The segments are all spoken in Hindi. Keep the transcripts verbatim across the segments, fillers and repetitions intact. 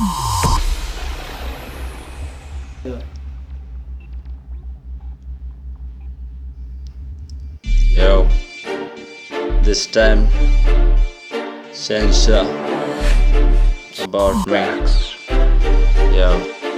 Yo, this time, Shensha about me. Yo,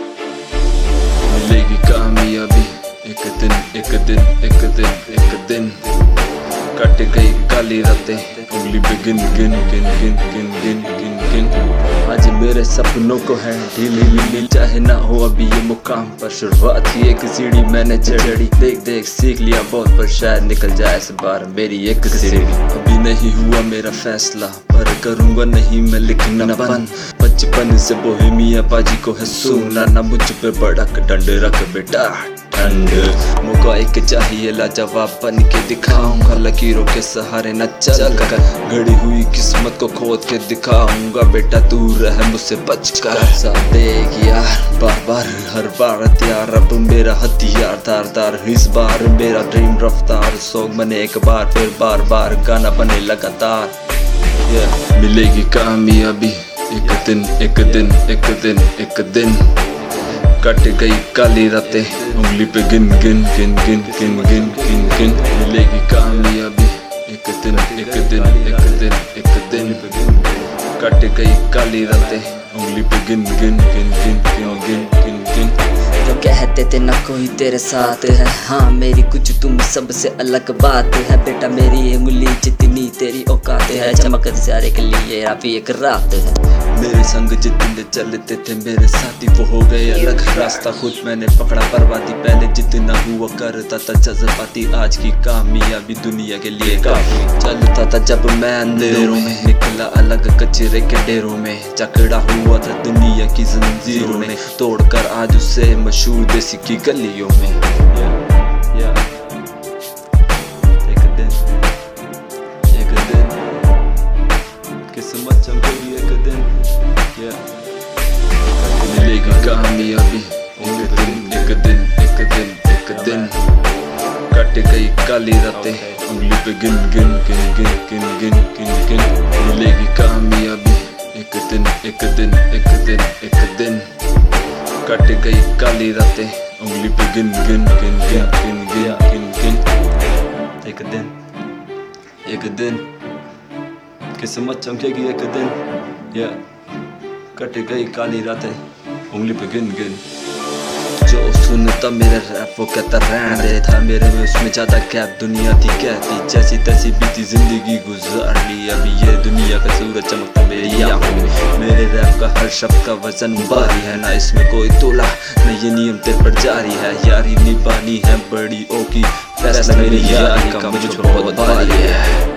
मिलेगी कामयाबी एक दिन एक दिन एक दिन एक दिन कट गई काली रातें उंगली पे गिन गिन गिन गिन गिन गिन गिन गिन आज मेरे सपनों को है ढीली ढीली चाहे ना हो अभी ये मुकाम पर शुरुआत ही एक सीढ़ी मैंने चढ़ी देख देख सीख लिया बहुत पर शायद निकल जाए इस बार मेरी एक सीढ़ी अभी नहीं हुआ मेरा फैसला पर करूँगा नहीं मैं लिखना बंद बचपन से बोहेमिया बाजी को है सुनना ना मुझ पे बड़ा डंड रख बेटा ठंड मौका एक चाहिए लाजवाब बन के दिखाऊंगा लकीरों के सहारे न चल कर घड़ी हुई किस्मत को खोद के दिखाऊंगा बेटा दूर रह मुझसे बच कर सा देख यार बार बार हर बार तैयार अब मेरा हथियार तार तार इस बार मेरा ड्रीम रफ्तार सॉन्ग बने एक बार फिर बार बार गाना बने लगातार yeah. मिलेगी कामयाबी एक दिन एक दिन एक दिन एक दिन कट गई काली रातें उंगली पे गिन गिन गिन गिन गिन गिन गिन गिन मिलेगी कामयाबी एक दिन एक दिन एक दिन एक दिन कट गई काली रातें उंगली पे गिन गिन गिन गिन गिन गिन गिन गिन जो कहते थे ना कोई तेरे साथ है हाँ मेरी कुछ तुम सबसे अलग बात है बेटा मेरी उंगली जितनी तेरी औकात है चमक सारे के लिए अभी एक रात है मेरे संग जितने चलते थे मेरे साथी वो हो गए अलग रास्ता खुद मैंने पकड़ा बर्बादी पहले जितना हुआ करता था जज्बाती आज की कामयाबी दुनिया के लिए काफी चलता था जब मैं अंधेरों में निकला अलग कचरे के डेरों में जकड़ा हुआ था दुनिया की जंजीरों ने तोड़कर आज उसे मशहूर देसी की गलियों में yeah, yeah. एक दिन एक दिन किस्मत चमकेगी एक दिन yeah. मिलेगी कामयाबी एक दिन एक दिन एक दिन एक दिन कट गई काली रातें उंगली पे गिन गिन गिन गिन गिन गिन गिन गिन मिलेगी कामयाबी एक दिन एक दिन एक दिन एक दिन कट गई काली रातें उंगली पे गिन गिन गिन गिन गिन गिन गिन गिन एक दिन एक दिन किस्मत चमकेगी एक दिन या कट गई काली रातें उंगली पे गिन गिन जो सुनता मेरा रैप वो कहता रहने था मेरे में उसमें ज्यादा कैप दुनिया थी कहती जैसी तैसी बीती जिंदगी गुजार ली अभी ये दुनिया का सूरज चमकता मेरी आंखों में मेरे रैप का हर शब्द का वजन भारी है ना इसमें कोई तोला न ये नियम तेरे पर जारी है यारी निभानी है बड़ी ओ की फैसला मेरी यारी का मुझ पर बहुत भारी है।